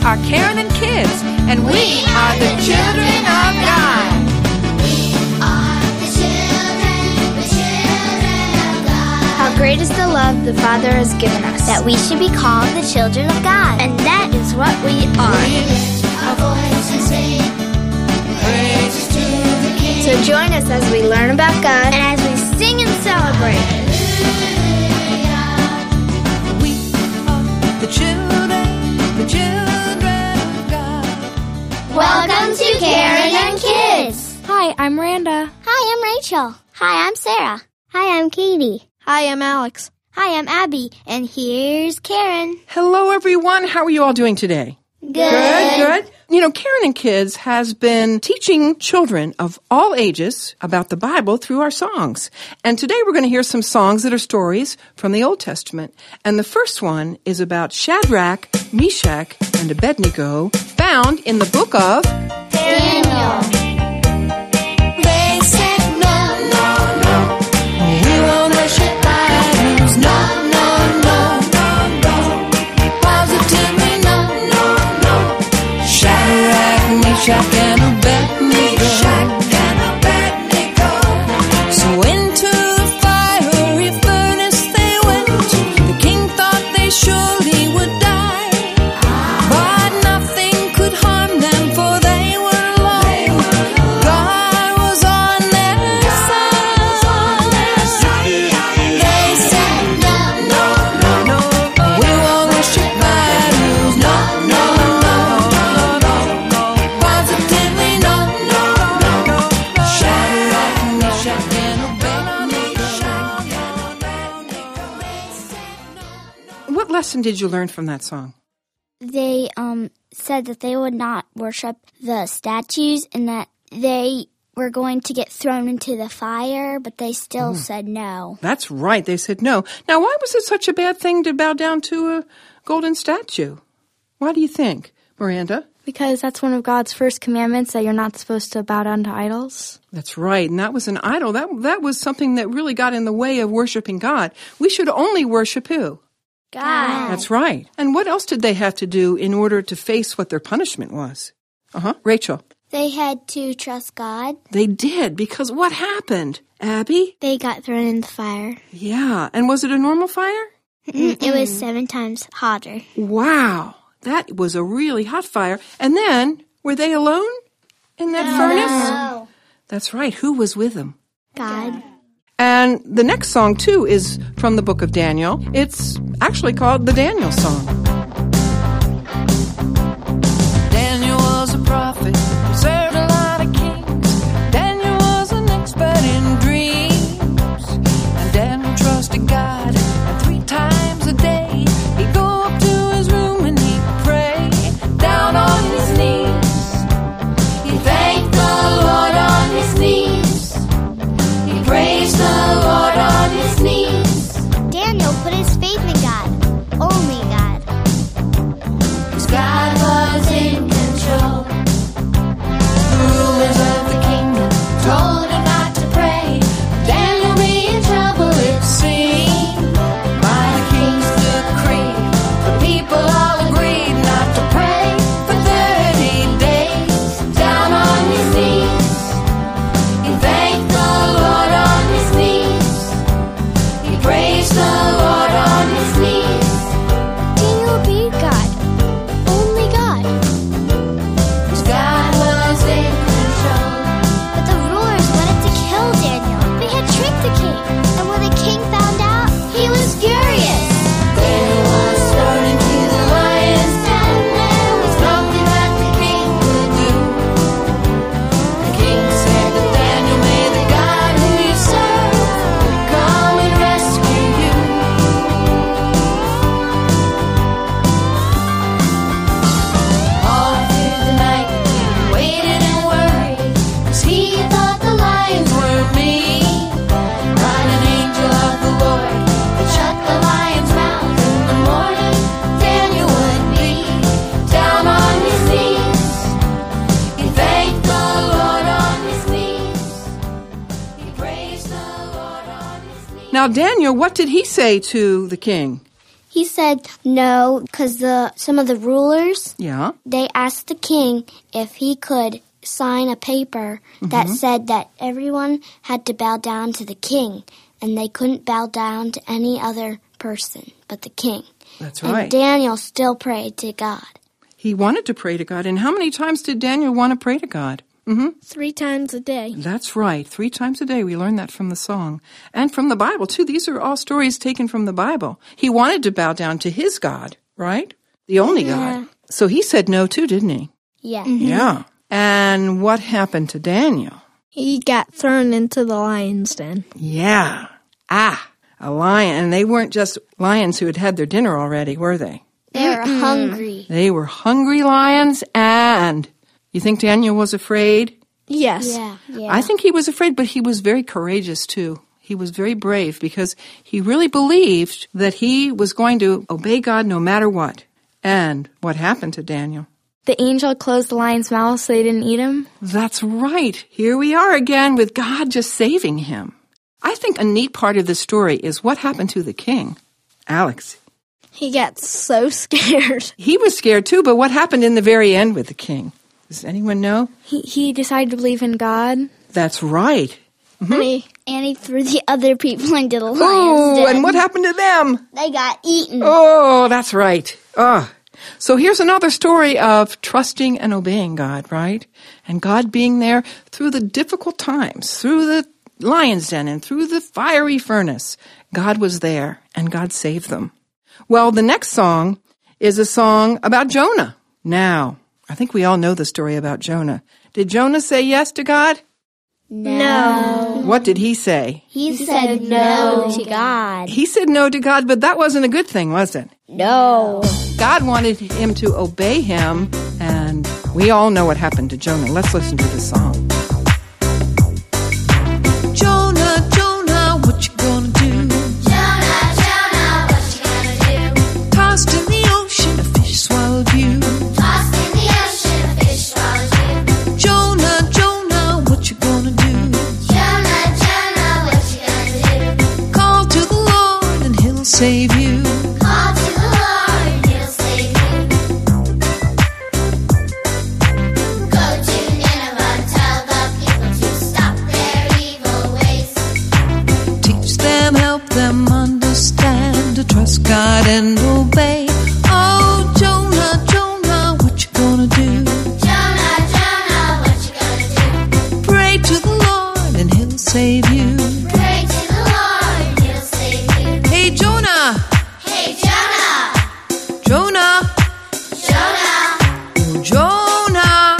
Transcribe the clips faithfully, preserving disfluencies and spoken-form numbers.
are Karen and Kids, and we are the children of God. We are the children, the children of God. How great is the love the Father has given us, That we should be called the children of God. and that is what we are. We lift our voice and sing praises to the King. So join us as we learn about God and as we sing and celebrate. We are the children, the children of God. Welcome to Karen and Kids. Hi, I'm Randa. Hi, I'm Rachel. Hi, I'm Sarah. Hi, I'm Katie. Hi, I'm Alex. Hi, I'm Abby. And here's Karen. Hello, everyone. How are you all doing today? Good. Good, good. You know, Karen and Kids has been teaching children of all ages about the Bible through our songs. And today we're going to hear some songs that are stories from the Old Testament. And the first one is about Shadrach, Meshach, and Abednego, found in the book of Daniel. They said no, no, no. We won't worship idols. No, no, no, no, no. Positively no, no, no. Shadrach, Meshach, and Abednego. and Abednego. So into the fiery furnace they went. The king thought they surely would die. But nothing could harm them, for they were alone. God was on their side. They said no, no, no, no. We won't worship idols. No, no, no, no, no, no. Positively no, no, no, no. Shadrach, Meshach, and Abednego. What lesson did you learn from that song? They um said that they would not worship the statues and that they were going to get thrown into the fire, but they still said no. That's right. They said no. Now, why was it such a bad thing to bow down to a golden statue? Why do you think, Miranda? Because that's one of God's first commandments, that you're not supposed to bow down to idols. That's right, and that was an idol. That that was something that really got in the way of worshiping God. We should only worship who? God. That's right. And what else did they have to do in order to face what their punishment was? Uh-huh. Rachel. They had to trust God. They did, because what happened? Abby? They got thrown in the fire. Yeah. And was it a normal fire? It was seven times hotter. Wow. That was a really hot fire. And then, were they alone in that furnace? That's right. Who was with them? God. And the next song, too, is from the book of Daniel. It's actually called the Daniel Song. Daniel was a prophet who served a lot of kings. Daniel was an expert in dreams. And Daniel trusted God, and three times a day he'd go up to his room and he'd pray down on his knees. He thanked the Lord on his knees. He praised the Lord on his knees. Daniel put his faith in God. Only God. 'Cause God was in control. The rulers of the kingdom told him not to pray. Daniel be in trouble, it seemed. By the king's decree, the people all agreed not to pray for thirty days. Down on his knees, he thanked the Lord on his knees. He praised the Lord on his knees. Daniel obeyed God. Only God. 'Cause God was in control. But the rulers wanted to kill Daniel. They had tricked the king. And when the king found out, he was furious. Daniel was thrown into the lion's den. There was nothing that the king could do. The king said to Daniel, may the God who you serve come and rescue you. All through the night he waited and worried, 'cause he thought the lions were mean. But an angel of the Lord would shut the lion's mouth. In the morning Daniel would be down on his knees. He thanked the Lord on his knees. He praised the Lord on his knees. Now, Daniel, what did he say to the king? He said no because the some of the rulers, Yeah. they asked the king if he could sign a paper that said that everyone had to bow down to the king and they couldn't bow down to any other person but the king. That's And right. Daniel still prayed to God. He wanted to pray to God. And how many times did Daniel want to pray to God? Mm-hmm. Three times a day. That's right. Three times a day. We learned that from the song. And from the Bible, too. These are all stories taken from the Bible. He wanted to bow down to his God, right? The only God. So he said no, too, didn't he? Yeah. Yeah. And what happened to Daniel? He got thrown into the lion's den. Yeah. Ah, a lion. And they weren't just lions who had had their dinner already, were they? They were hungry. They were hungry lions. And you think Daniel was afraid? Yes. Yeah. Yeah. I think he was afraid, but he was very courageous, too. He was very brave because he really believed that he was going to obey God no matter what. And what happened to Daniel? The angel closed the lion's mouth so they didn't eat him. That's right. Here we are again with God just saving him. I think a neat part of the story is what happened to the king. Alex. He got so scared. He was scared too, but what happened in the very end with the king? Does anyone know? He, he decided to believe in God. That's right. And he, And he threw the other people into the lion's Oh, den. and what happened to them? They got eaten. Oh, that's right. Oh. So here's another story of trusting and obeying God, right? And God being there through the difficult times, through the lion's den and through the fiery furnace. God was there and God saved them. Well, the next song is a song about Jonah. Now, I think we all know the story about Jonah. Did Jonah say yes to God? No. What did he say? He said no to God. He said no to God, but that wasn't a good thing, was it? No. God wanted him to obey him, and we all know what happened to Jonah. Let's listen to this song. Jonah, Jonah, what you gonna do? Jonah, Jonah, what you gonna do? Tossed in the ocean, a fish swallowed you. Tossed in the ocean, a fish swallowed you. Jonah, Jonah, what you gonna do? Jonah, Jonah, what you gonna do? Call to the Lord and he'll save you. Call to the Lord and he'll save you. Go to Nineveh, tell the people to stop their evil ways. Teach them, help them understand to trust God and obey. Oh, Jonah, Jonah, what you gonna do? Jonah, Jonah, what you gonna do? Pray to the Lord and he'll save you. Pray to the Lord and he'll save you. Hey, Jonah, Hey, Jonah, Jonah, Jonah, oh, Jonah,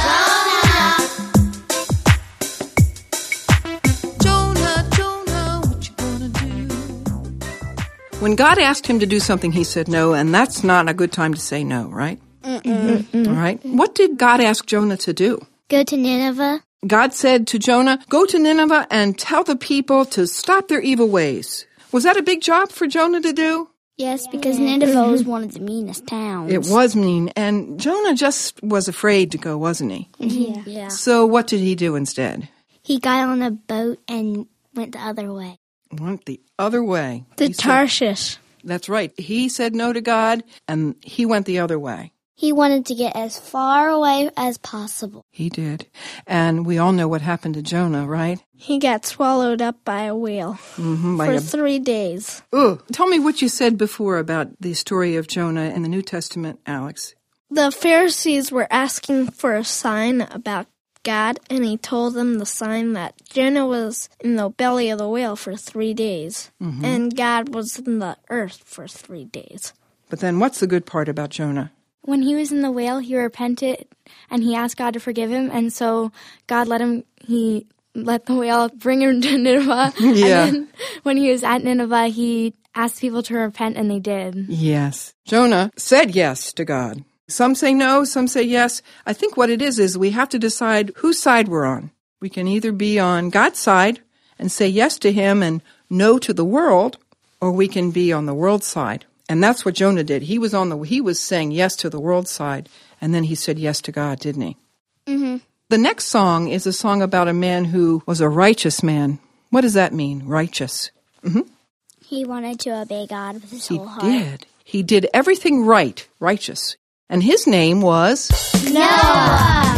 Jonah. Jonah, Jonah, what you gonna do? When God asked him to do something, he said no, and that's not a good time to say no, right? Mm-mm. All right. What did God ask Jonah to do? Go to Nineveh. God said to Jonah, go to Nineveh and tell the people to stop their evil ways. Was that a big job for Jonah to do? Yes, because Nineveh was one of the meanest towns. It was mean, and Jonah just was afraid to go, wasn't he? Yeah. yeah. So what did he do instead? He got on a boat and went the other way. Went the other way. The He said- Tarshish. That's right. He said no to God, and he went the other way. He wanted to get as far away as possible. He did. And we all know what happened to Jonah, right? He got swallowed up by a whale Mm-hmm, by for a- three days. Ugh. Tell me what you said before about the story of Jonah in the New Testament, Alex. The Pharisees were asking for a sign about God, and he told them the sign that Jonah was in the belly of the whale for three days, and God was in the earth for three days. But then what's the good part about Jonah? When he was in the whale, he repented, and he asked God to forgive him, and so God let him, he let the whale bring him to Nineveh. Yeah. And then when he was at Nineveh, he asked people to repent, and they did. Yes. Jonah said yes to God. Some say no, some say yes. I think what it is is we have to decide whose side we're on. We can either be on God's side and say yes to him and no to the world, or we can be on the world side. And that's what Jonah did. He was on the he was saying yes to the world side, and then he said yes to God, didn't he? Mm-hmm. The next song is a song about a man who was a righteous man. What does that mean, righteous? He wanted to obey God with his He whole heart. did. He did everything right, righteous. And his name was... Noah!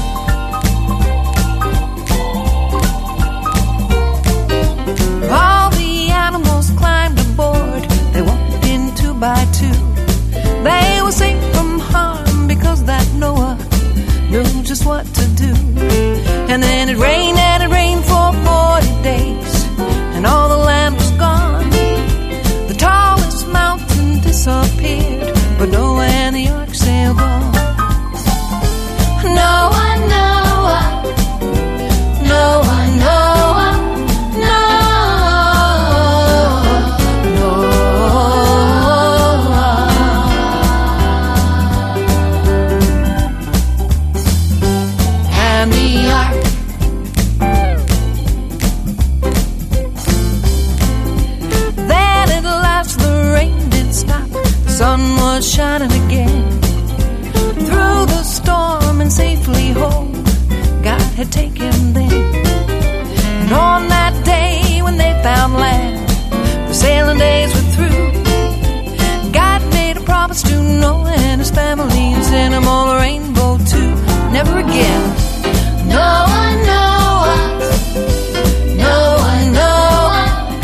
All the animals climbed aboard. They walked in two by two. They were safe from harm because that Noah knew just what to do. And then it rained and it rained for forty days, and all the land was gone. The tallest mountain disappeared, but Noah and the ark sailed on. Noah, Noah, Noah, Noah, sun was shining again. Through the storm and safely home, God had taken them. And on that day when they found land, the sailing days were through. God made a promise to Noah and his family and sent him on a rainbow too. Never again. Noah, Noah, Noah, Noah,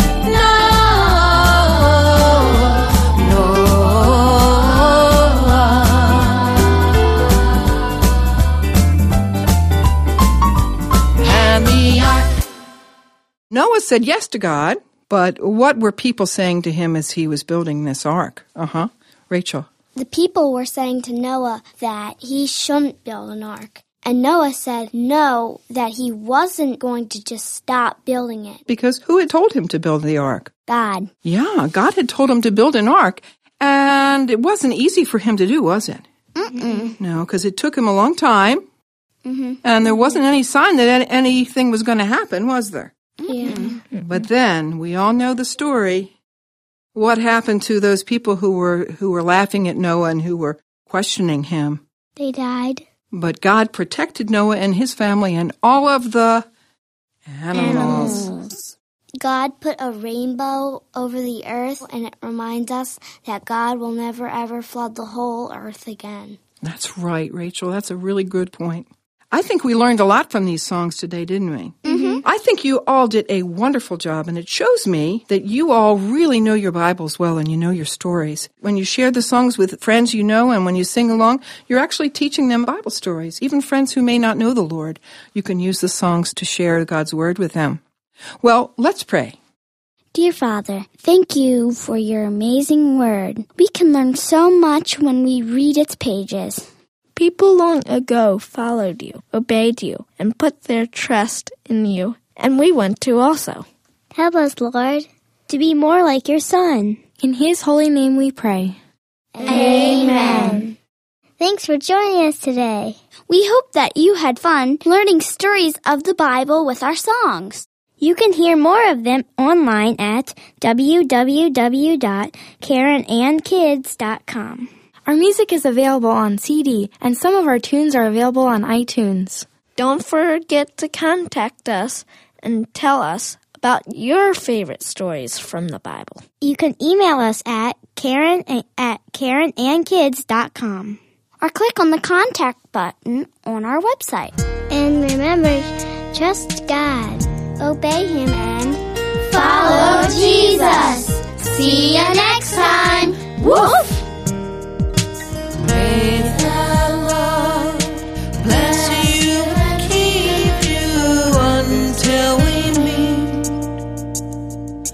Noah said yes to God, but what were people saying to him as he was building this ark? Uh-huh. Rachel. The people were saying to Noah that he shouldn't build an ark. And Noah said no, that he wasn't going to just stop building it. Because who had told him to build the ark? God. Yeah, God had told him to build an ark, and it wasn't easy for him to do, was it? Mm-mm. No, because it took him a long time, Mm-hmm. and there wasn't any sign that anything was going to happen, was there? Yeah. But then, we all know the story. What happened to those people who were who were laughing at Noah and who were questioning him? They died. But God protected Noah and his family and all of the animals. Animals. God put a rainbow over the earth, and it reminds us that God will never ever flood the whole earth again. That's right, Rachel. That's a really good point. I think we learned a lot from these songs today, didn't we? Mm-hmm. I think you all did a wonderful job, and it shows me that you all really know your Bibles well and you know your stories. When you share the songs with friends you know and when you sing along, you're actually teaching them Bible stories. Even friends who may not know the Lord, you can use the songs to share God's Word with them. Well, let's pray. Dear Father, thank you for your amazing Word. We can learn so much when we read its pages. People long ago followed you, obeyed you, and put their trust in you, and we want to also. Help us, Lord, to be more like your Son. In His holy name we pray. Amen. Thanks for joining us today. We hope that you had fun learning stories of the Bible with our songs. You can hear more of them online at w w w dot karen and kids dot com. Our music is available on C D, and some of our tunes are available on iTunes. Don't forget to contact us and tell us about your favorite stories from the Bible. You can email us at karen at karen and kids dot com or click on the contact button on our website. And remember, trust God, obey Him, and Follow Jesus. See you next time. Woof! May the Lord bless you and keep you until we meet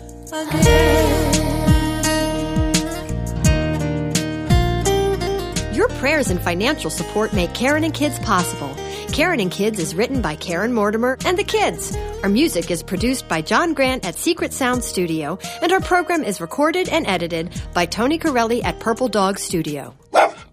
again. Your prayers and financial support make Karen and Kids possible. Karen and Kids is written by Karen Mortimer and the kids. Our music is produced by John Grant at Secret Sound Studio, and our program is recorded and edited by Tony Corelli at Purple Dog Studio.